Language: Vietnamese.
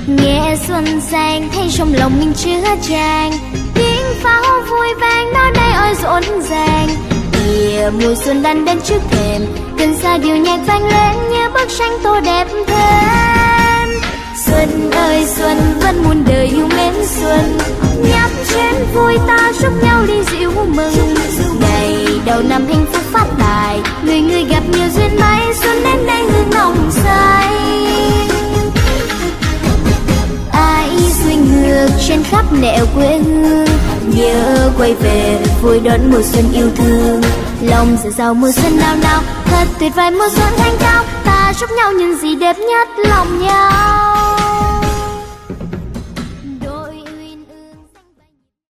Nghe xuân sang thấy trong lòng mình chứa tràn tiếng pháo vui vang đó đây ơi rộn ràng. Kìa mùa xuân đang đến trước thềm, gần xa điệu nhạc vang lên như bức tranh tô đẹp thêm. Xuân ơi xuân vẫn muôn đời yêu mến xuân, nhấp chén vui ta chúc nhau đi rượu mừng. Ngày đầu năm hạnh phúc phát tài, người người gặp nhiều duyên may, xuân đến đây hương nồng say. Ai xuôi ngược trên khắp nẻo quê hương, nhớ quay về vui đón mùa xuân yêu thương. Lòng dở dào mùa xuân nào nào, thật tuyệt vời mùa xuân thanh cao, ta chúc nhau những gì đẹp nhất lòng nhau.